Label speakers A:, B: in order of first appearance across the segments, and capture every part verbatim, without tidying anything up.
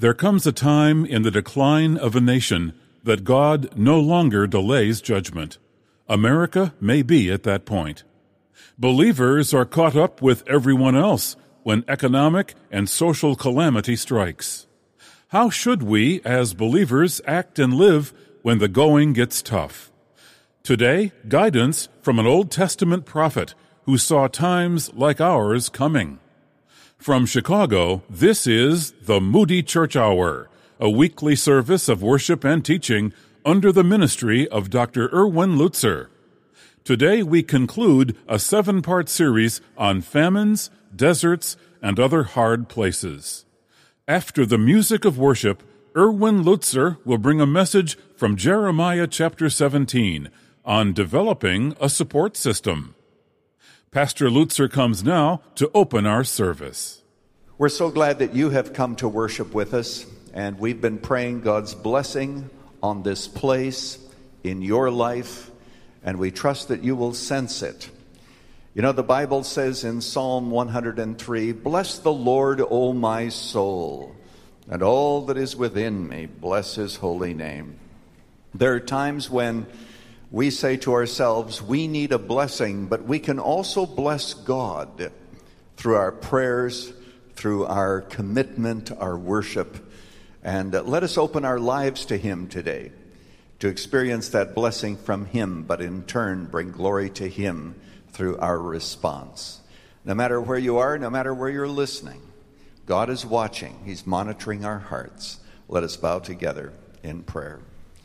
A: There comes a time in the decline of a nation that God no longer delays judgment. America may be at that point. Believers are caught up with everyone else when economic and social calamity strikes. How should we, as believers, act and live when the going gets tough? Today, guidance from an Old Testament prophet who saw times like ours coming. From Chicago, this is the Moody Church Hour, a weekly service of worship and teaching under the ministry of Doctor Erwin Lutzer. Today we conclude a seven-part series on famines, deserts, and other hard places. After the music of worship, Erwin Lutzer will bring a message from Jeremiah chapter seventeen on developing a support system. Pastor Lutzer comes now to open our service.
B: We're so glad that you have come to worship with us, and we've been praying God's blessing on this place, in your life, and we trust that you will sense it. You know, the Bible says in Psalm one hundred three, "Bless the Lord, O my soul, and all that is within me, bless his holy name." There are times when we say to ourselves, we need a blessing, but we can also bless God through our prayers, through our commitment, our worship. And uh, let us open our lives to him today to experience that blessing from him, but in turn bring glory to him through our response. No matter where you are, no matter where you're listening, God is watching. He's monitoring our hearts. Let us bow together in prayer.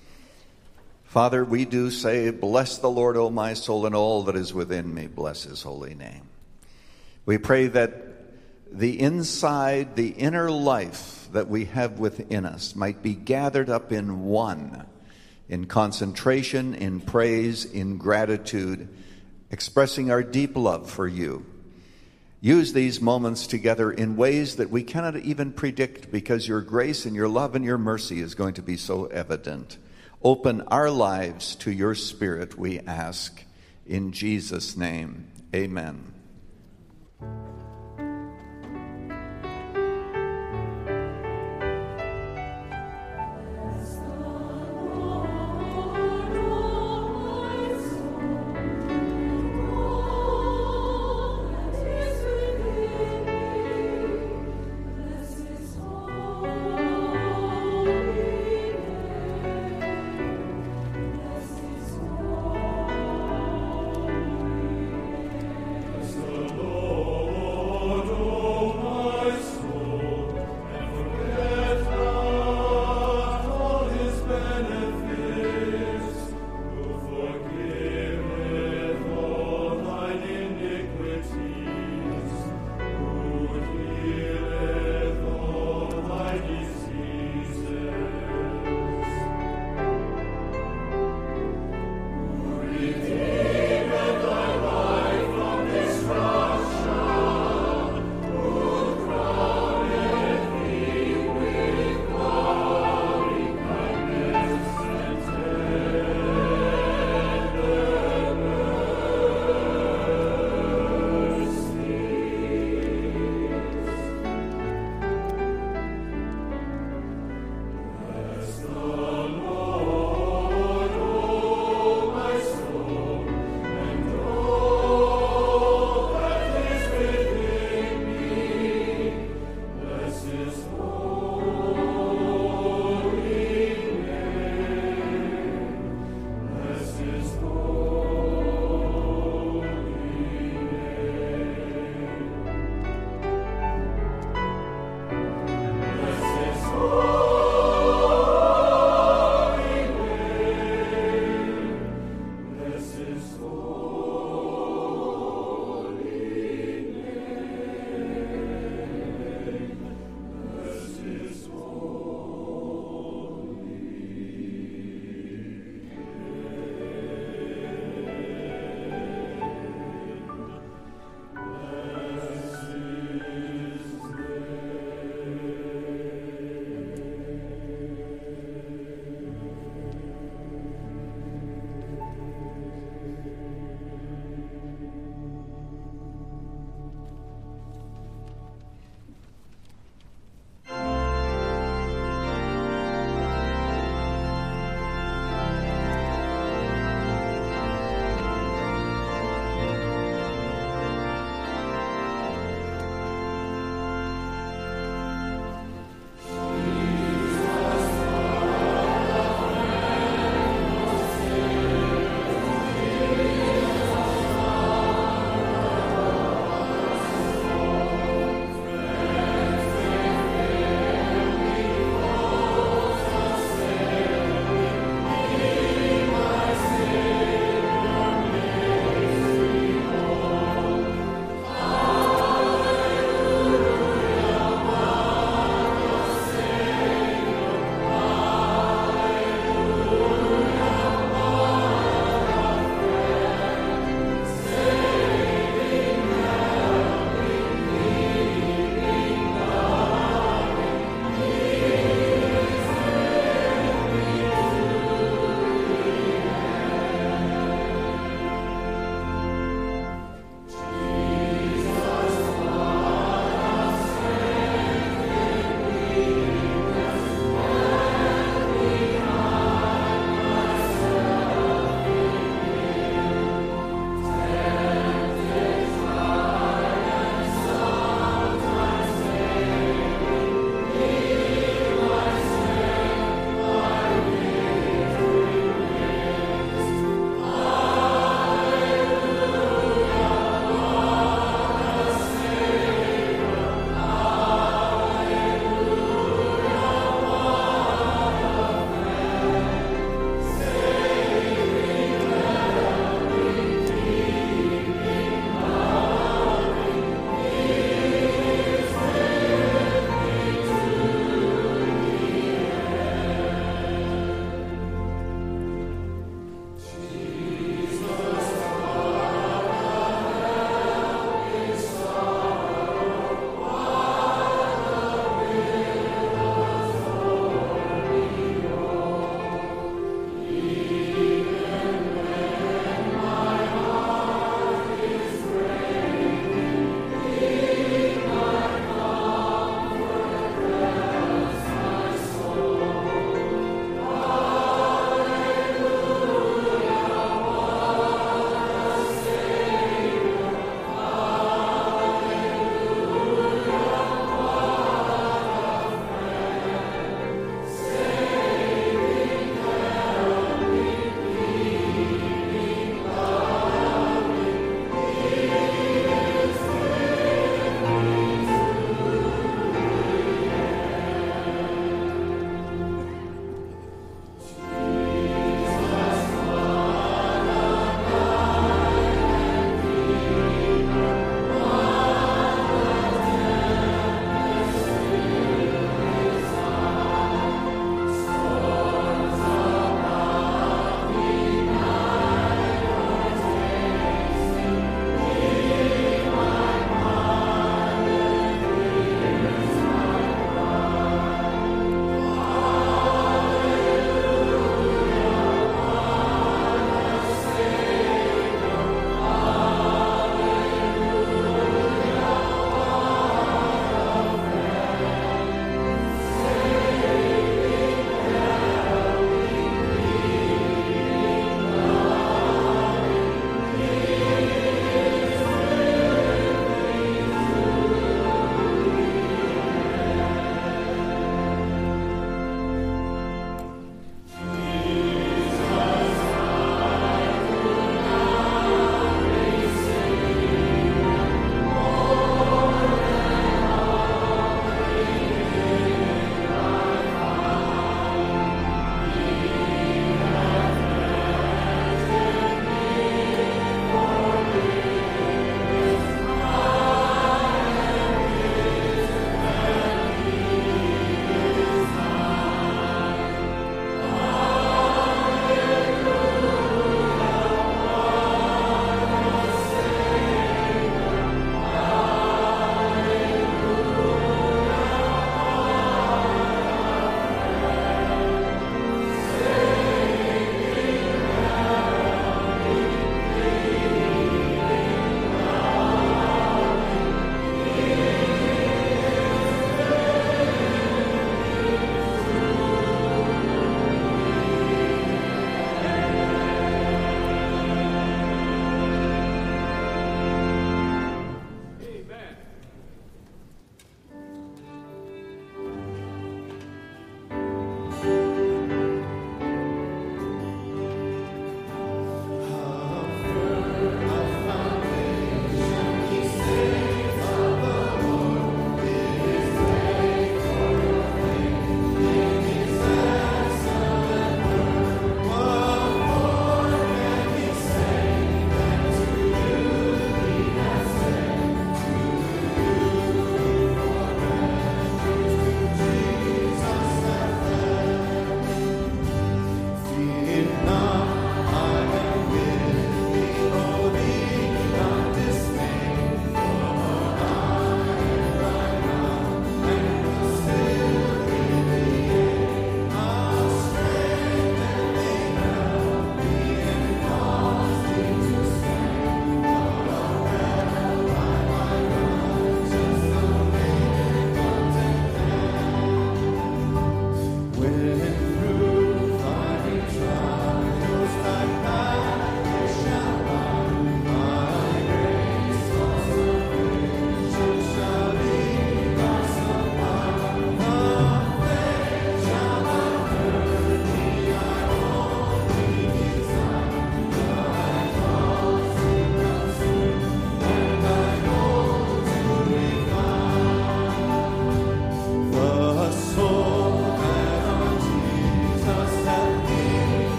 B: Father, we do say, bless the Lord, O my soul, and all that is within me. Bless his holy name. We pray that the inside, the inner life that we have within us might be gathered up in one, in concentration, in praise, in gratitude, expressing our deep love for you. Use these moments together in ways that we cannot even predict, because your grace and your love and your mercy is going to be so evident. Open our lives to your Spirit, we ask. In Jesus' name, amen.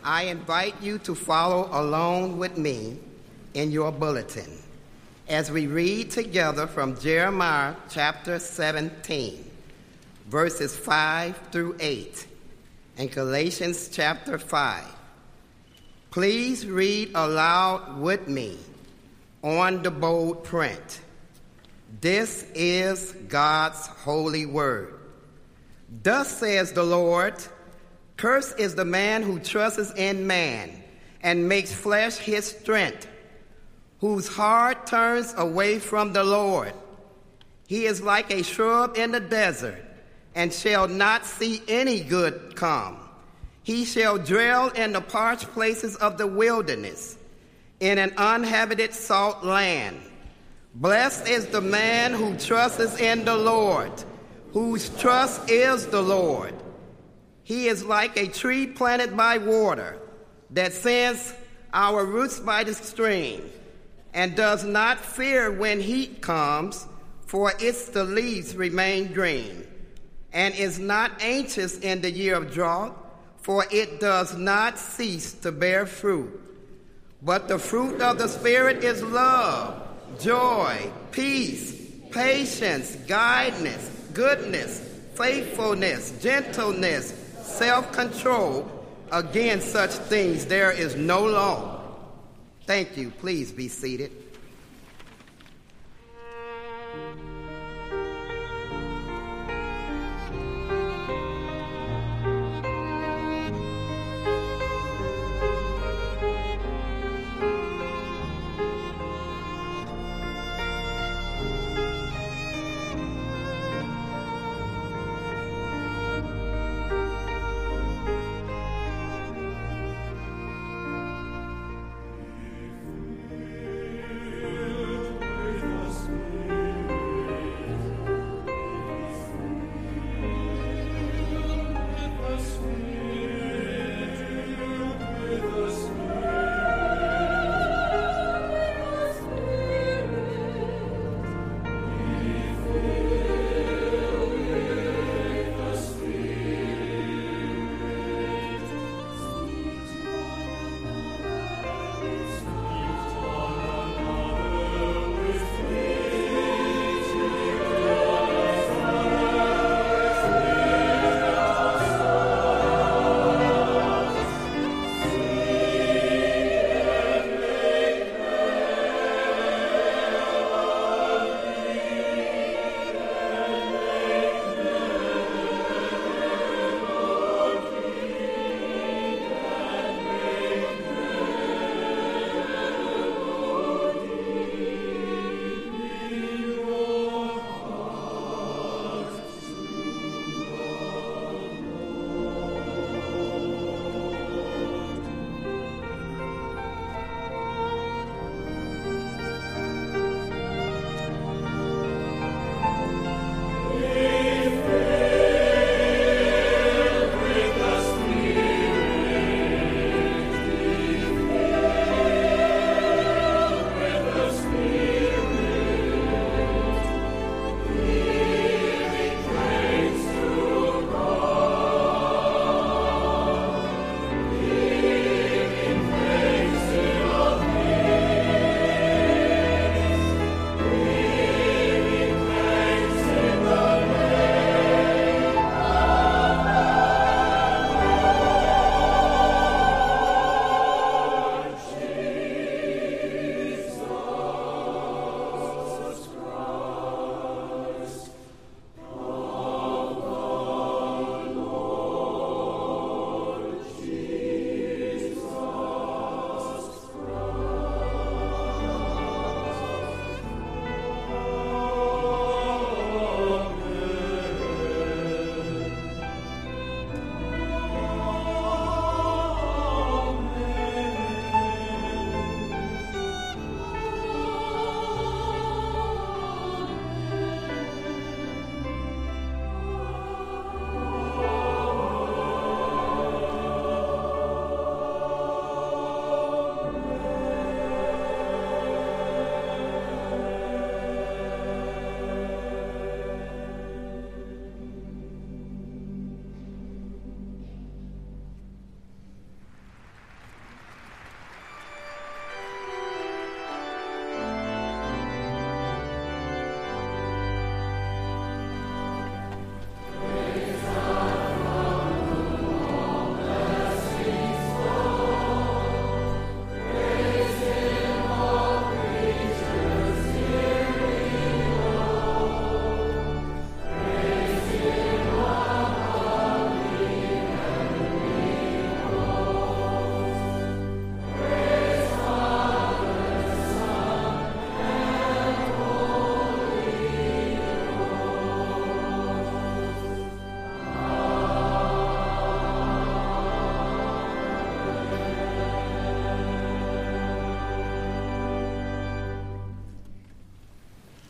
C: I invite you to follow along with me in your bulletin as we read together from Jeremiah chapter seventeen, verses five through eight, and Galatians chapter five. Please read aloud with me on the bold print. This is God's holy word. Thus says the Lord, cursed is the man who trusts in man and makes flesh his strength, whose heart turns away from the Lord. He is like a shrub in the desert and shall not see any good come. He shall dwell in the parched places of the wilderness, in an uninhabited salt land. Blessed is the man who trusts in the Lord, whose trust is the Lord. He is like a tree planted by water that sends our roots by the stream and does not fear when heat comes, for its the leaves remain green, and is not anxious in the year of drought, for it does not cease to bear fruit. But the fruit of the Spirit is love, joy, peace, patience, kindness, goodness, faithfulness, gentleness, self-control. Against such things there is no law. Thank you. Please be seated.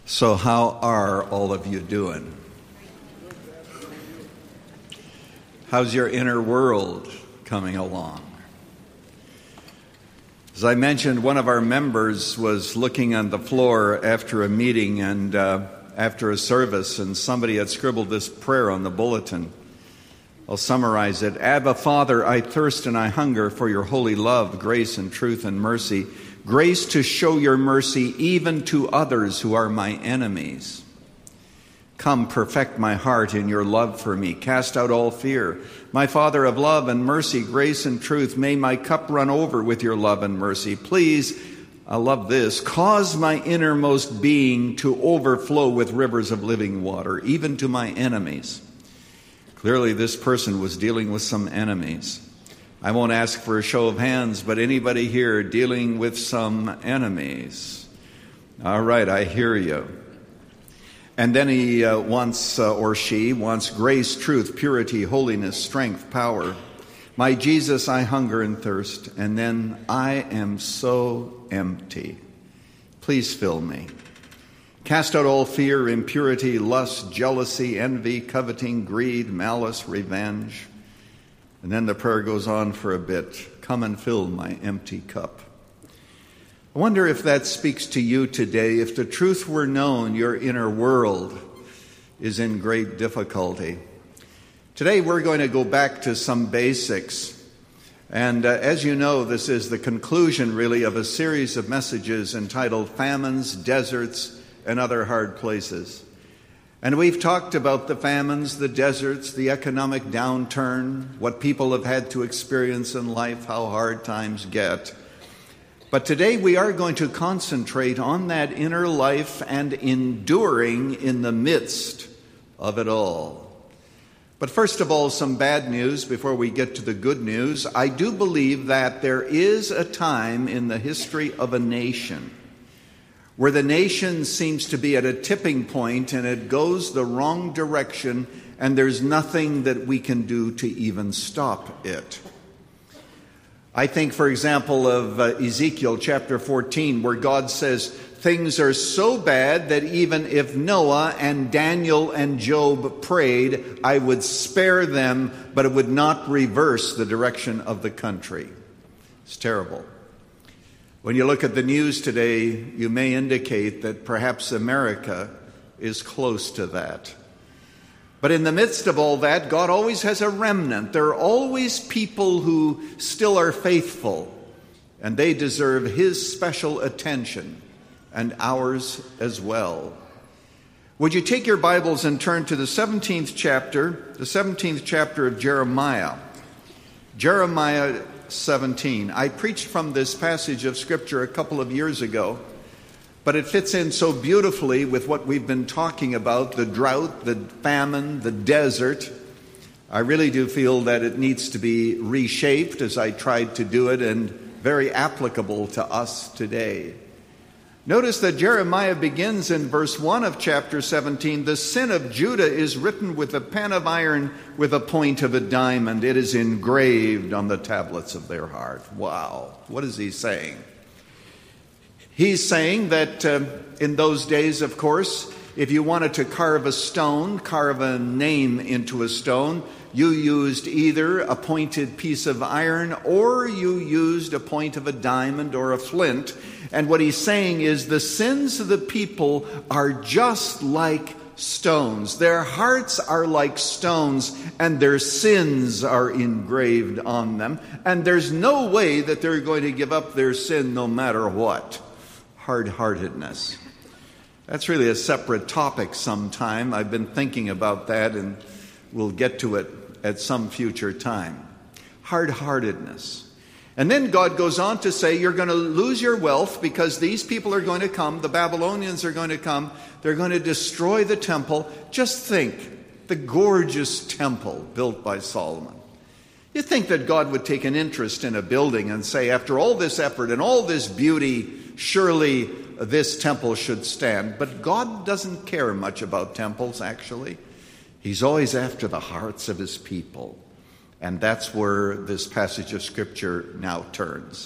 B: So how are all of you doing? How's your inner world coming along? As I mentioned, one of our members was looking on the floor after a meeting and uh, after a service, and somebody had scribbled this prayer on the bulletin. I'll summarize it. Abba, Father, I thirst and I hunger for your holy love, grace and truth and mercy. Grace to show your mercy even to others who are my enemies. Come, perfect my heart in your love for me. Cast out all fear. My Father of love and mercy, grace and truth, may my cup run over with your love and mercy. Please, I love this, cause my innermost being to overflow with rivers of living water, even to my enemies. Clearly, this person was dealing with some enemies. I won't ask for a show of hands, but anybody here dealing with some enemies? All right, I hear you. And then he uh, wants, uh, or she wants grace, truth, purity, holiness, strength, power. My Jesus, I hunger and thirst, and then I am so empty. Please fill me. Cast out all fear, impurity, lust, jealousy, envy, coveting, greed, malice, revenge. And then the prayer goes on for a bit. Come and fill my empty cup. I wonder if that speaks to you today. If the truth were known, your inner world is in great difficulty. Today we're going to go back to some basics. And uh, as you know, this is the conclusion, really, of a series of messages entitled Famines, Deserts, and Other Hard Places. And we've talked about the famines, the deserts, the economic downturn, what people have had to experience in life, how hard times get. But today we are going to concentrate on that inner life and enduring in the midst of it all. But first of all, some bad news before we get to the good news. I do believe that there is a time in the history of a nation where the nation seems to be at a tipping point and it goes the wrong direction, and there's nothing that we can do to even stop it. I think, for example, of uh, Ezekiel chapter fourteen, where God says, things are so bad that even if Noah and Daniel and Job prayed, I would spare them, but it would not reverse the direction of the country. It's terrible. When you look at the news today, you may indicate that perhaps America is close to that. But in the midst of all that, God always has a remnant. There are always people who still are faithful, and they deserve His special attention and ours as well. Would you take your Bibles and turn to the seventeenth chapter, the seventeenth chapter of Jeremiah. Jeremiah seventeen. I preached from this passage of Scripture a couple of years ago, but it fits in so beautifully with what we've been talking about, the drought, the famine, the desert. I really do feel that it needs to be reshaped as I tried to do it, and very applicable to us today. Notice that Jeremiah begins in verse one of chapter seventeen. The sin of Judah is written with a pen of iron, with a point of a diamond. It is engraved on the tablets of their heart. Wow. What is he saying? He's saying that uh, in those days, of course, if you wanted to carve a stone, carve a name into a stone, you used either a pointed piece of iron or you used a point of a diamond or a flint. And what he's saying is the sins of the people are just like stones. Their hearts are like stones, and their sins are engraved on them. And there's no way that they're going to give up their sin no matter what. Hard-heartedness. That's really a separate topic sometime. I've been thinking about that, and we'll get to it at some future time. Hard-heartedness. And then God goes on to say, you're going to lose your wealth because these people are going to come, the Babylonians are going to come, they're going to destroy the temple. Just think, the gorgeous temple built by Solomon. You'd think that God would take an interest in a building and say, after all this effort and all this beauty, surely this temple should stand. But God doesn't care much about temples, actually. He's always after the hearts of His people. And that's where this passage of Scripture now turns.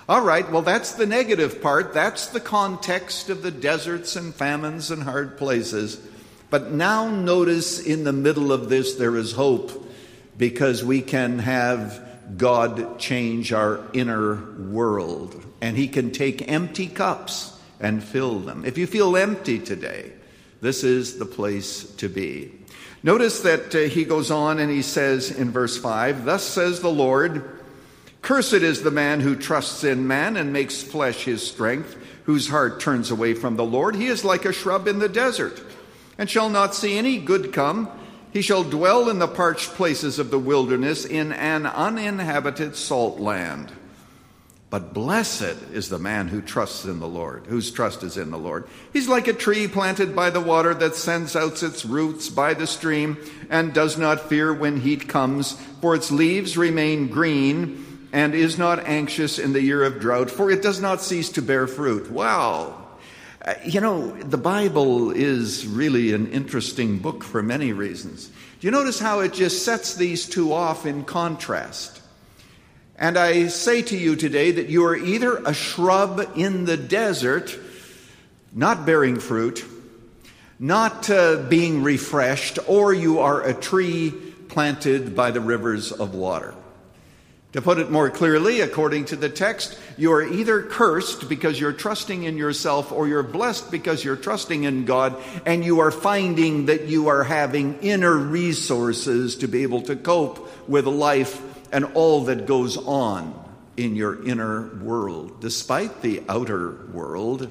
B: All right, well, that's the negative part. That's the context of the deserts and famines and hard places. But now notice in the middle of this there is hope, because we can have God change our inner world. And he can take empty cups and fill them. If you feel empty today, this is the place to be. Notice that uh, he goes on and he says in verse five, "Thus says the Lord, cursed is the man who trusts in man and makes flesh his strength, whose heart turns away from the Lord. He is like a shrub in the desert, and shall not see any good come. He shall dwell in the parched places of the wilderness, in an uninhabited salt land. But blessed is the man who trusts in the Lord, whose trust is in the Lord. He's like a tree planted by the water that sends out its roots by the stream and does not fear when heat comes, for its leaves remain green, and is not anxious in the year of drought, for it does not cease to bear fruit." Wow. Uh, you know, the Bible is really an interesting book for many reasons. Do you notice how it just sets these two off in contrast? And I say to you today that you are either a shrub in the desert, not bearing fruit, not uh, being refreshed, or you are a tree planted by the rivers of water. To put it more clearly, according to the text, you are either cursed because you're trusting in yourself, or you're blessed because you're trusting in God, and you are finding that you are having inner resources to be able to cope with life and all that goes on in your inner world, despite the outer world.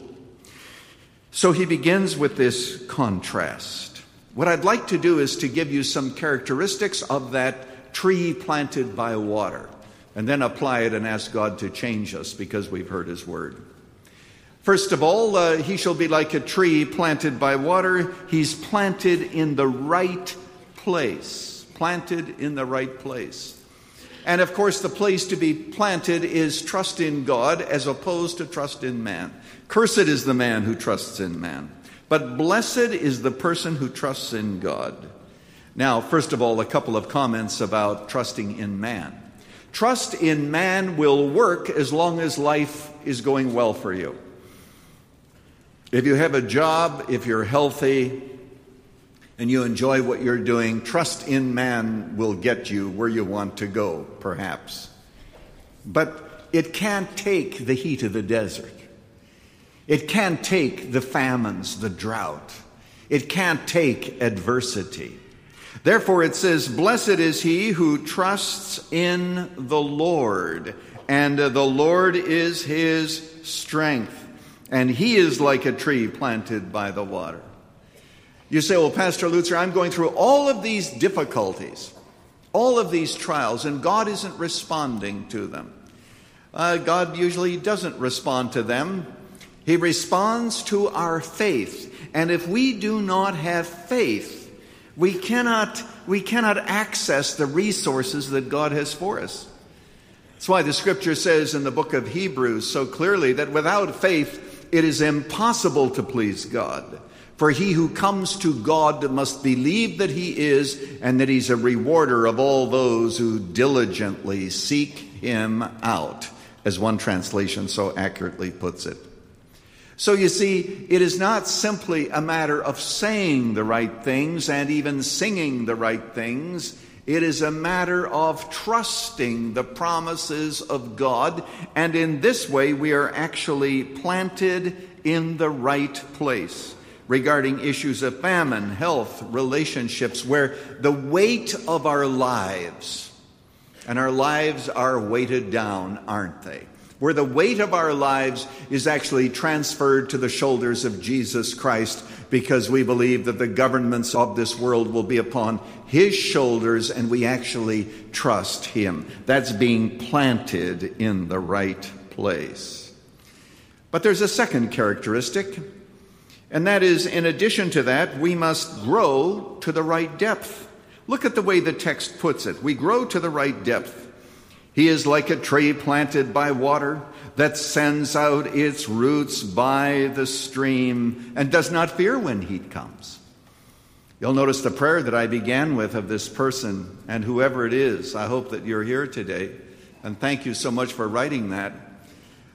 B: So he begins with this contrast. What I'd like to do is to give you some characteristics of that tree planted by water, and then apply it and ask God to change us because we've heard his word. First of all, uh, he shall be like a tree planted by water. He's planted in the right place. Planted in the right place. And of course, the place to be planted is trust in God as opposed to trust in man. Cursed is the man who trusts in man, but blessed is the person who trusts in God. Now, first of all, a couple of comments about trusting in man. Trust in man will work as long as life is going well for you. If you have a job, if you're healthy, and you enjoy what you're doing, trust in man will get you where you want to go, perhaps. But it can't take the heat of the desert. It can't take the famines, the drought. It can't take adversity. Therefore it says, blessed is he who trusts in the Lord, and the Lord is his strength, and he is like a tree planted by the water. You say, well, Pastor Lutzer, I'm going through all of these difficulties, all of these trials, and God isn't responding to them. Uh, God usually doesn't respond to them. He responds to our faith. And if we do not have faith, we cannot, we cannot access the resources that God has for us. That's why the scripture says in the book of Hebrews so clearly that without faith it is impossible to please God. For he who comes to God must believe that he is, and that he's a rewarder of all those who diligently seek him out, as one translation so accurately puts it. So you see, it is not simply a matter of saying the right things and even singing the right things. It is a matter of trusting the promises of God. And in this way, we are actually planted in the right place regarding issues of famine, health, relationships, where the weight of our lives, and our lives are weighted down, aren't they? Where the weight of our lives is actually transferred to the shoulders of Jesus Christ, because we believe that the governments of this world will be upon his shoulders, and we actually trust him. That's being planted in the right place. But there's a second characteristic, and that is, in addition to that, we must grow to the right depth. Look at the way the text puts it. We grow to the right depth. He is like a tree planted by water that sends out its roots by the stream and does not fear when heat comes. You'll notice the prayer that I began with of this person, and whoever it is, I hope that you're here today. And thank you so much for writing that.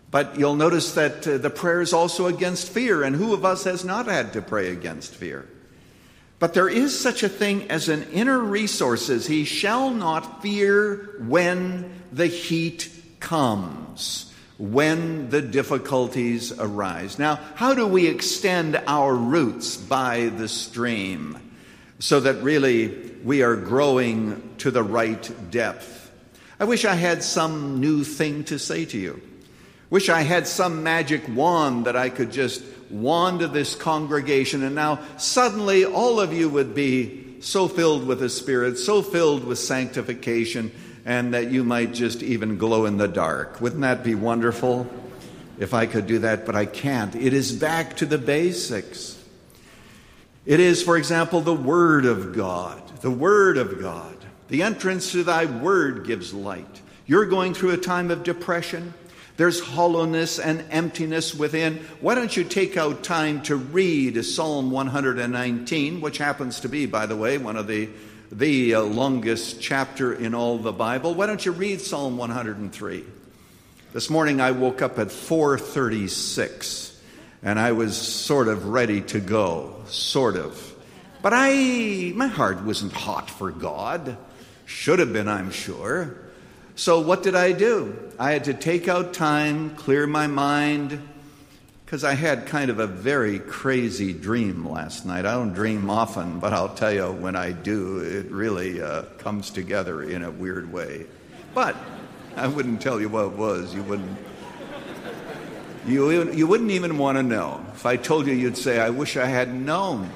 B: But you'll notice that uh, the prayer is also against fear, and who of us has not had to pray against fear? But there is such a thing as an inner resources. He shall not fear when the heat comes, when the difficulties arise. Now, how do we extend our roots by the stream so that really we are growing to the right depth? I wish I had some new thing to say to you. Wish I had some magic wand that I could just wand to this congregation, and now suddenly all of you would be so filled with the Spirit, so filled with sanctification, and that you might just even glow in the dark. Wouldn't that be wonderful if I could do that? But I can't. It is back to the basics. It is, for example, the Word of God. The Word of God. The entrance to thy Word gives light. You're going through a time of depression. There's hollowness and emptiness within. Why don't you take out time to read Psalm one nineteen, which happens to be, by the way, one of the, the uh, longest chapter in all the Bible. Why don't you read Psalm one oh three? This morning I woke up at four thirty-six, and I was sort of ready to go, sort of. But I, my heart wasn't hot for God. Should have been, I'm sure. So what did I do? I had to take out time, clear my mind, because I had kind of a very crazy dream last night. I don't dream often, but I'll tell you, when I do, it really uh, comes together in a weird way. But I wouldn't tell you what it was. You wouldn't. You, you wouldn't even want to know. If I told you, you'd say, I wish I hadn't known.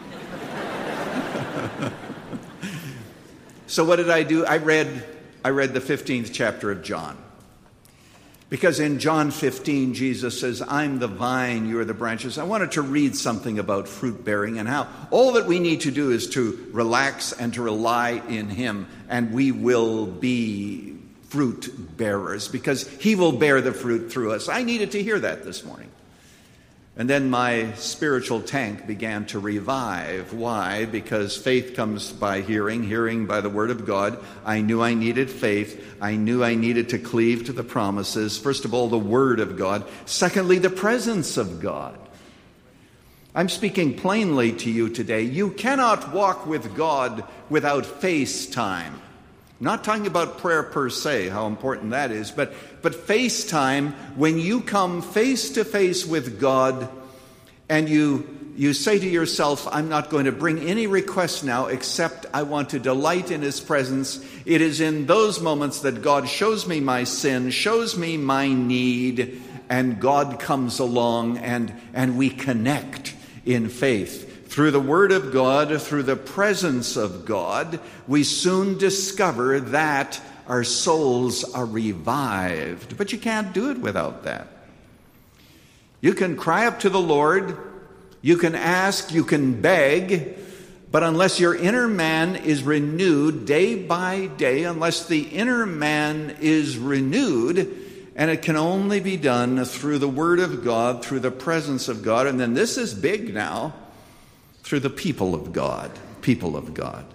B: So what did I do? I read... I read the fifteenth chapter of John. Because in John fifteen, Jesus says, I'm the vine, you are the branches. I wanted to read something about fruit bearing and how all that we need to do is to relax and to rely in Him, and we will be fruit bearers because He will bear the fruit through us. I needed to hear that this morning. And then my spiritual tank began to revive. Why? Because faith comes by hearing, hearing by the Word of God. I knew I needed faith. I knew I needed to cleave to the promises. First of all, the Word of God. Secondly, the presence of God. I'm speaking plainly to you today. You cannot walk with God without face time. I'm not talking about prayer per se, how important that is, but, but face time, when you come face to face with God and you, you say to yourself, I'm not going to bring any requests now except I want to delight in His presence. It is in those moments that God shows me my sin, shows me my need, and God comes along and, and we connect in faith. Through the Word of God, through the presence of God, we soon discover that our souls are revived. But you can't do it without that. You can cry up to the Lord, you can ask, you can beg, but unless your inner man is renewed day by day, unless the inner man is renewed, and it can only be done through the Word of God, through the presence of God, and then this is big now, through the people of God, people of God.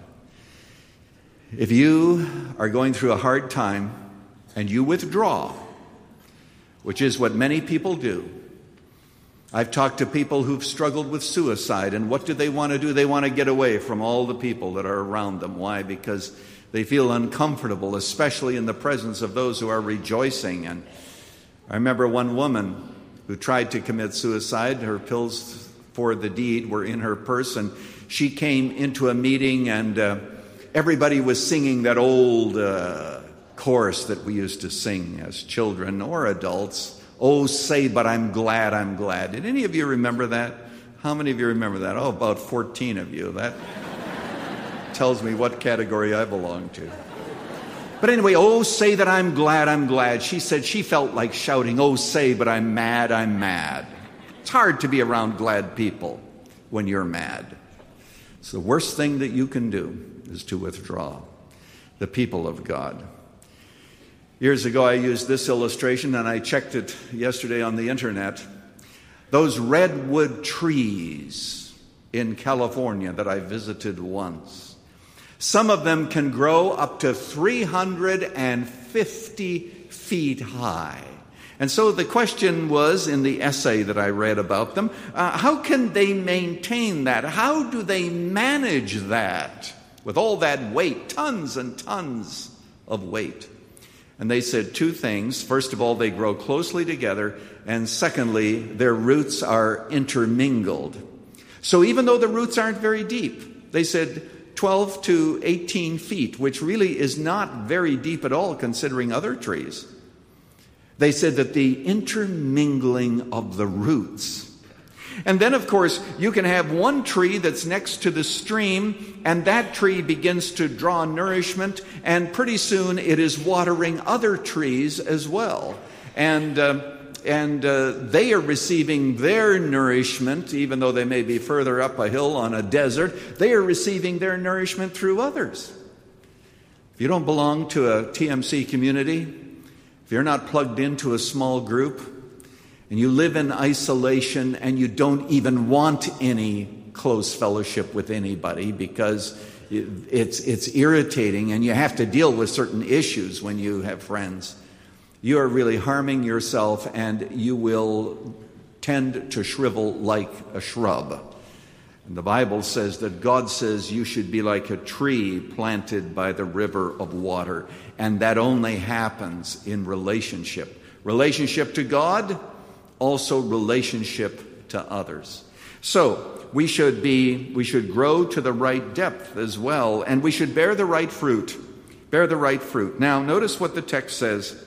B: If you are going through a hard time and you withdraw, which is what many people do. I've talked to people who've struggled with suicide, and what do they want to do? They want to get away from all the people that are around them. Why? Because they feel uncomfortable, especially in the presence of those who are rejoicing. And I remember one woman who tried to commit suicide. Her pills for the deed were in her purse, and she came into a meeting, and uh, everybody was singing that old uh, chorus that we used to sing as children or adults. Oh, say, but I'm glad, I'm glad. Did any of you remember that? How many of you remember that? Oh, about fourteen of you. That tells me what category I belong to. But anyway, oh, say that I'm glad, I'm glad. She said she felt like shouting, oh, say, but I'm mad, I'm mad. It's hard to be around glad people when you're mad. So the worst thing that you can do is to withdraw. The people of God. Years ago, I used this illustration, and I checked it yesterday on the internet. Those redwood trees in California that I visited once, some of them can grow up to three hundred fifty feet high. And so the question was, in the essay that I read about them, uh, how can they maintain that? How do they manage that with all that weight, tons and tons of weight? And they said two things. First of all, they grow closely together. And secondly, their roots are intermingled. So even though the roots aren't very deep, they said twelve to eighteen feet, which really is not very deep at all considering other trees. They said that the intermingling of the roots. And then, of course, you can have one tree that's next to the stream, and that tree begins to draw nourishment, and pretty soon it is watering other trees as well. And uh, and uh, they are receiving their nourishment, even though they may be further up a hill on a desert. They are receiving their nourishment through others. If you don't belong to a T M C community, if you're not plugged into a small group, and you live in isolation, and you don't even want any close fellowship with anybody because it's it's irritating, and you have to deal with certain issues when you have friends, you are really harming yourself, and you will tend to shrivel like a shrub. And the Bible says that God says you should be like a tree planted by the river of water. And that only happens in relationship. Relationship to God, also relationship to others. So we should be, we should grow to the right depth as well. And we should bear the right fruit. Bear the right fruit. Now notice what the text says.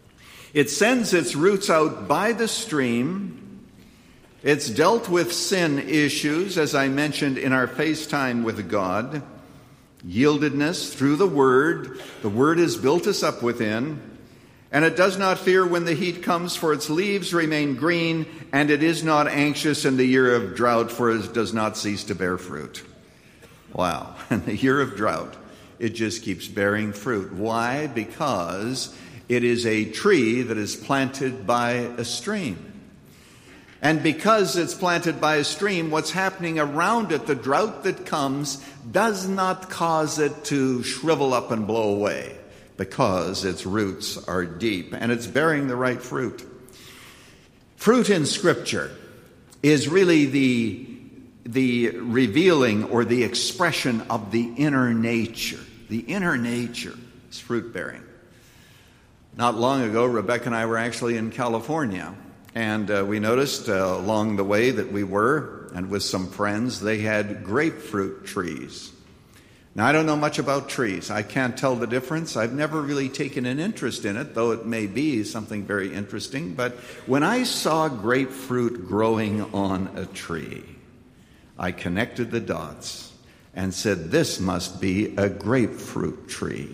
B: It sends its roots out by the stream. It's dealt with sin issues, as I mentioned in our FaceTime with God. Yieldedness through the Word. The Word has built us up within. And it does not fear when the heat comes, for its leaves remain green, and it is not anxious in the year of drought, for it does not cease to bear fruit. Wow. In the year of drought, it just keeps bearing fruit. Why? Because it is a tree that is planted by a stream. And because it's planted by a stream, what's happening around it, the drought that comes, does not cause it to shrivel up and blow away, because its roots are deep and it's bearing the right fruit. Fruit in Scripture is really the, the revealing or the expression of the inner nature. The inner nature is fruit bearing. Not long ago, Rebecca and I were actually in California. And uh, we noticed uh, along the way that we were, and with some friends, they had grapefruit trees. Now, I don't know much about trees. I can't tell the difference. I've never really taken an interest in it, though it may be something very interesting. But when I saw grapefruit growing on a tree, I connected the dots and said, this must be a grapefruit tree.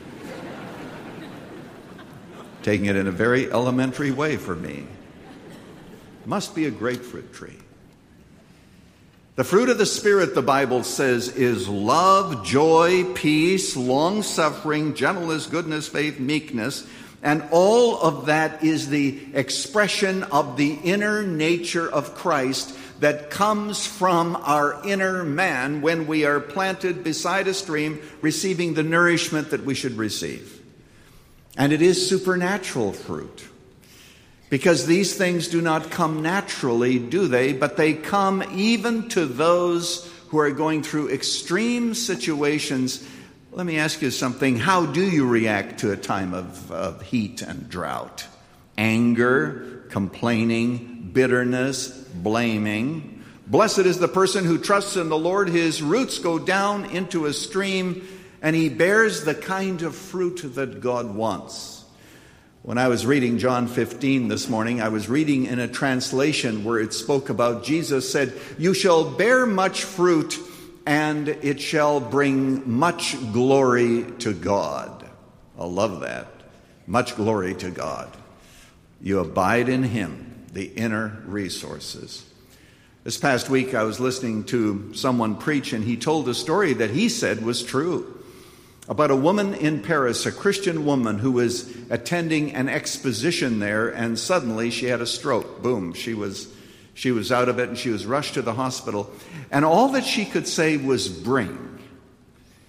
B: Taking it in a very elementary way for me. Must be a grapefruit tree. The fruit of the Spirit, the Bible says, is love, joy, peace, long-suffering, gentleness, goodness, faith, meekness. And all of that is the expression of the inner nature of Christ that comes from our inner man when we are planted beside a stream, receiving the nourishment that we should receive. And it is supernatural fruit. Because these things do not come naturally, do they? But they come even to those who are going through extreme situations. Let me ask you something. How do you react to a time of, of heat and drought? Anger, complaining, bitterness, blaming. Blessed is the person who trusts in the Lord. His roots go down into a stream, and he bears the kind of fruit that God wants. When I was reading John fifteen this morning, I was reading in a translation where it spoke about Jesus said, you shall bear much fruit, and it shall bring much glory to God. I love that. Much glory to God. You abide in Him, the inner resources. This past week, I was listening to someone preach, and he told a story that he said was true. About a woman in Paris, a Christian woman who was attending an exposition there, and suddenly she had a stroke. Boom, she was she was out of it, and she was rushed to the hospital. And all that she could say was bring.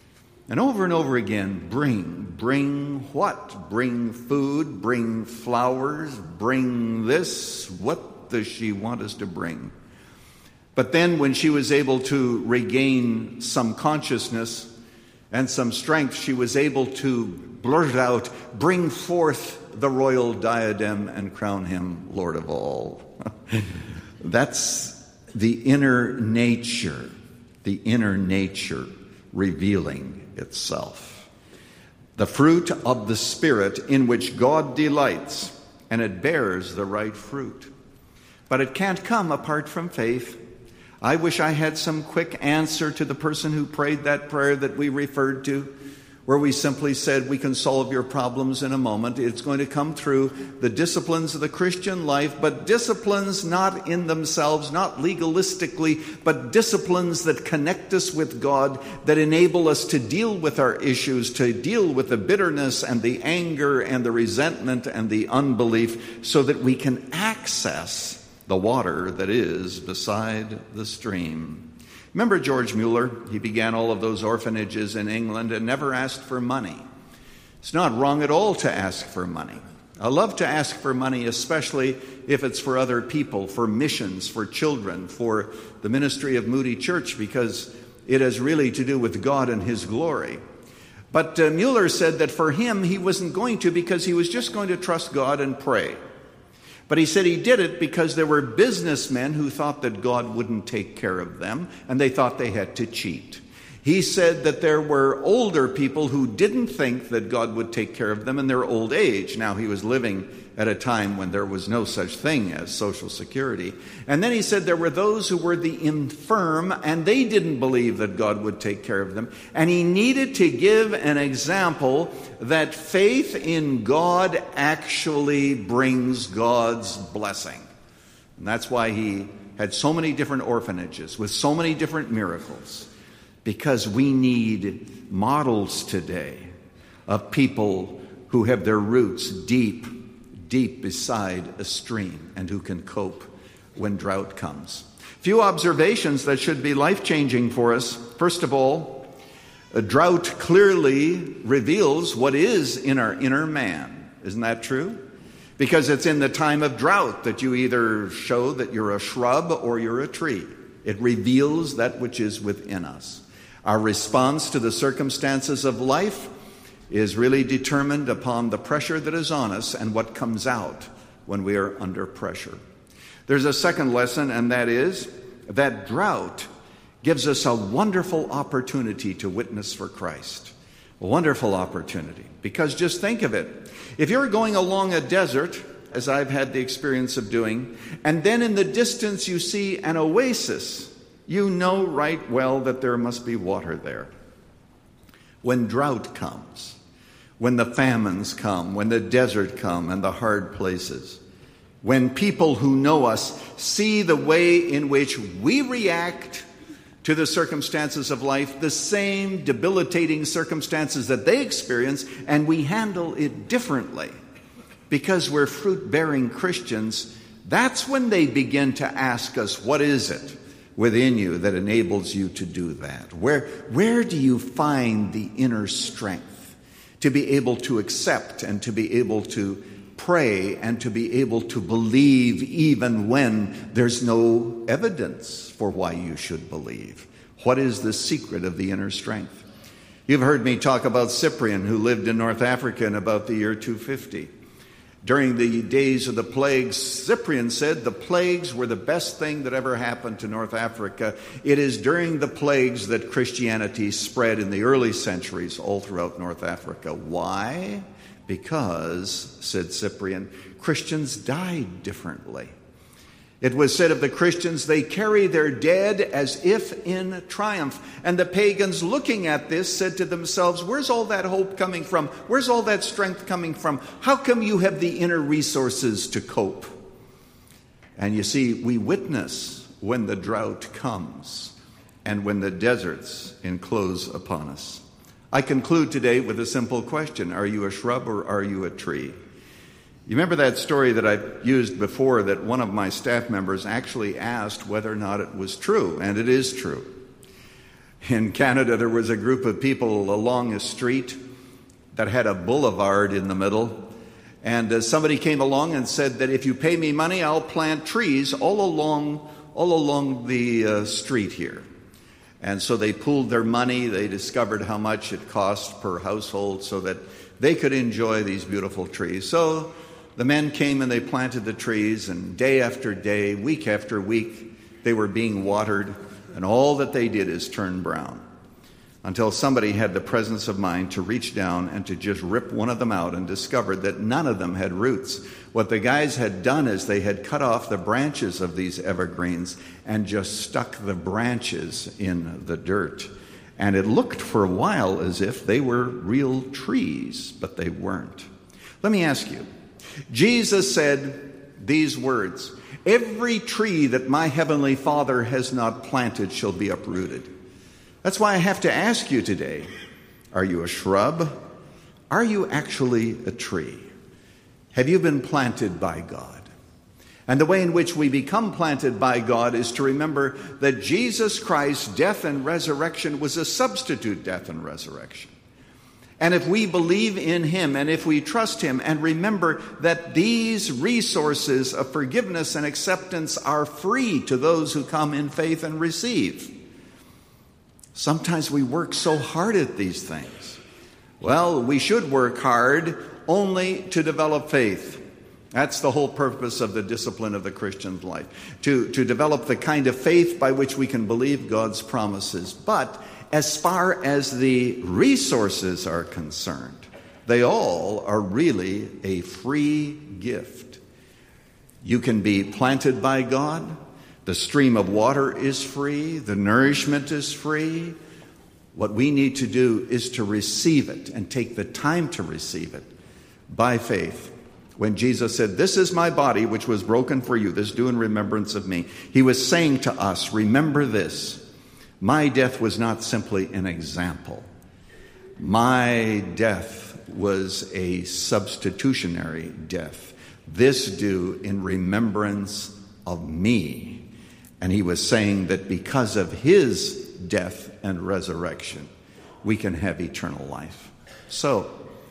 B: And over and over again, bring, bring what? Bring food, bring flowers, bring this. What does she want us to bring? But then when she was able to regain some consciousness and some strength, she was able to blurt out, bring forth the royal diadem and crown him Lord of all. That's the inner nature, the inner nature revealing itself. The fruit of the Spirit in which God delights, and it bears the right fruit. But it can't come apart from faith. I wish I had some quick answer to the person who prayed that prayer that we referred to, where we simply said, we can solve your problems in a moment. It's going to come through the disciplines of the Christian life, but disciplines not in themselves, not legalistically, but disciplines that connect us with God, that enable us to deal with our issues, to deal with the bitterness and the anger and the resentment and the unbelief, so that we can access the water that is beside the stream. Remember George Mueller? He began all of those orphanages in England and never asked for money. It's not wrong at all to ask for money. I love to ask for money, especially if it's for other people, for missions, for children, for the ministry of Moody Church, because it has really to do with God and His glory. But uh, Mueller said that for him, he wasn't going to, because he was just going to trust God and pray. But he said he did it because there were businessmen who thought that God wouldn't take care of them, and they thought they had to cheat. He said that there were older people who didn't think that God would take care of them in their old age. Now, he was living at a time when there was no such thing as Social Security. And then he said there were those who were the infirm, and they didn't believe that God would take care of them. And he needed to give an example that faith in God actually brings God's blessing. And that's why he had so many different orphanages with so many different miracles. Because we need models today of people who have their roots deep, deep beside a stream and who can cope when drought comes. A few observations that should be life-changing for us. First of all, a drought clearly reveals what is in our inner man. Isn't that true? Because it's in the time of drought that you either show that you're a shrub or you're a tree. It reveals that which is within us. Our response to the circumstances of life is really determined upon the pressure that is on us and what comes out when we are under pressure. There's a second lesson, and that is that drought gives us a wonderful opportunity to witness for Christ. A wonderful opportunity. Because just think of it. If you're going along a desert, as I've had the experience of doing, and then in the distance you see an oasis, you know right well that there must be water there. When drought comes, when the famines come, when the desert come and the hard places, when people who know us see the way in which we react to the circumstances of life, the same debilitating circumstances that they experience, and we handle it differently because we're fruit-bearing Christians, that's when they begin to ask us, what is it within you that enables you to do that? Where, where do you find the inner strength to be able to accept and to be able to pray and to be able to believe even when there's no evidence for why you should believe? What is the secret of the inner strength? You've heard me talk about Cyprian, who lived in North Africa in about the year two fifty. During the days of the plagues, Cyprian said the plagues were the best thing that ever happened to North Africa. It is during the plagues that Christianity spread in the early centuries all throughout North Africa. Why? Because, said Cyprian, Christians died differently. It was said of the Christians, they carry their dead as if in triumph. And the pagans looking at this said to themselves, where's all that hope coming from? Where's all that strength coming from? How come you have the inner resources to cope? And you see, we witness when the drought comes and when the deserts enclose upon us. I conclude today with a simple question. Are you a shrub or are you a tree? You remember that story that I've used before, that one of my staff members actually asked whether or not it was true, and it is true. In Canada, there was a group of people along a street that had a boulevard in the middle. And uh, somebody came along and said that if you pay me money, I'll plant trees all along, all along the uh, street here. And so they pooled their money. They discovered how much it cost per household so that they could enjoy these beautiful trees. So the men came and they planted the trees, and day after day, week after week, they were being watered, and all that they did is turn brown. Until somebody had the presence of mind to reach down and to just rip one of them out and discovered that none of them had roots. What the guys had done is they had cut off the branches of these evergreens and just stuck the branches in the dirt. And it looked for a while as if they were real trees, but they weren't. Let me ask you, Jesus said these words, "Every tree that my heavenly Father has not planted shall be uprooted." That's why I have to ask you today, are you a shrub? Are you actually a tree? Have you been planted by God? And the way in which we become planted by God is to remember that Jesus Christ's death and resurrection was a substitute death and resurrection. And if we believe in him and if we trust him and remember that these resources of forgiveness and acceptance are free to those who come in faith and receive. Sometimes we work so hard at these things. Well, we should work hard only to develop faith. That's the whole purpose of the discipline of the Christian life, to, to develop the kind of faith by which we can believe God's promises. But as far as the resources are concerned, they all are really a free gift. You can be planted by God. The stream of water is free. The nourishment is free. What we need to do is to receive it and take the time to receive it by faith. When Jesus said, "This is my body, which was broken for you. This do in remembrance of me," he was saying to us, remember this. My death was not simply an example. My death was a substitutionary death. This do in remembrance of me. And he was saying that because of his death and resurrection, we can have eternal life. So,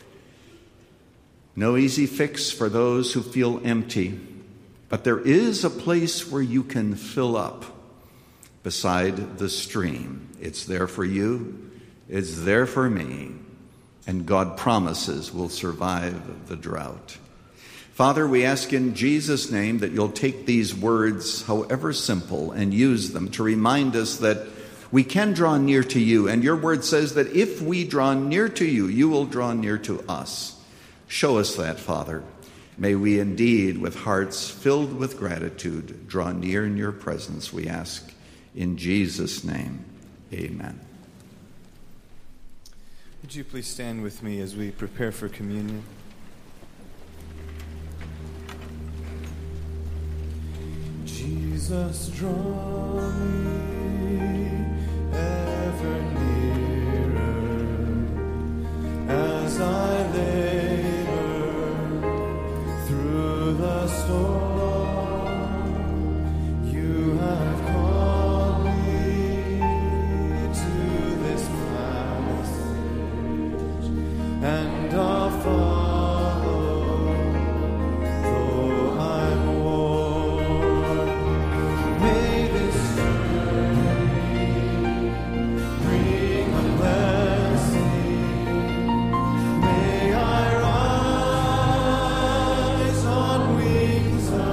B: no easy fix for those who feel empty, but there is a place where you can fill up beside the stream. It's there for you, it's there for me, and God promises we'll survive the drought. Father, we ask in Jesus' name that you'll take these words, however simple, and use them to remind us that we can draw near to you. And your word says that if we draw near to you, you will draw near to us. Show us that, Father. May we indeed, with hearts filled with gratitude, draw near in your presence, we ask in Jesus' name. Amen.
D: Would you please stand with me as we prepare for communion? Jesus, draw me ever nearer as I labor through the storm. You have called me to this passage, and I'll follow.
E: May I rise on wings of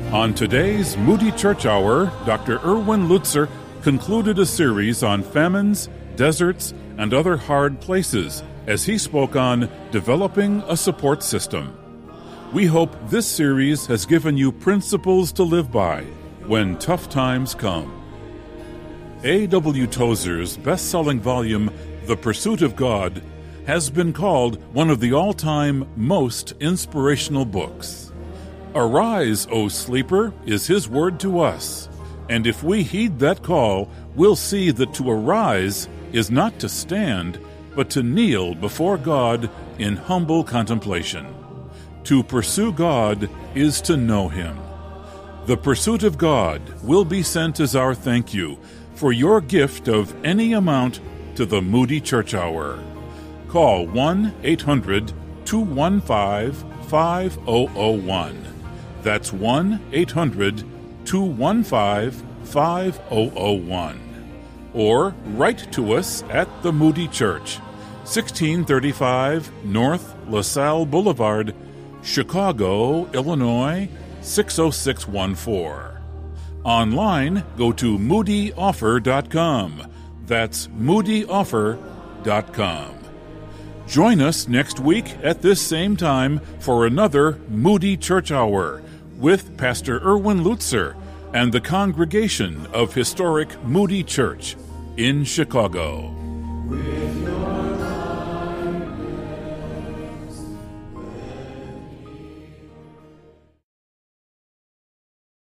A: On today's Moody Church Hour, Doctor Erwin Lutzer concluded a series on famines, deserts, and other hard places as he spoke on developing a support system. We hope this series has given you principles to live by when tough times come. A W Tozer's best-selling volume, The Pursuit of God, has been called one of the all-time most inspirational books. Arise, O sleeper, is his word to us. And if we heed that call, we'll see that to arise is not to stand, but to kneel before God in humble contemplation. To pursue God is to know Him. The Pursuit of God will be sent as our thank you for your gift of any amount to the Moody Church Hour. Call one eight hundred two one five five zero zero one. That's one eight hundred two one five five zero zero one. Or write to us at the Moody Church, sixteen thirty-five North LaSalle Boulevard, Chicago, Illinois, six oh six one four. Online, go to moody offer dot com. That's moody offer dot com. Join us next week at this same time for another Moody Church Hour with Pastor Erwin Lutzer and the congregation of historic Moody Church in Chicago.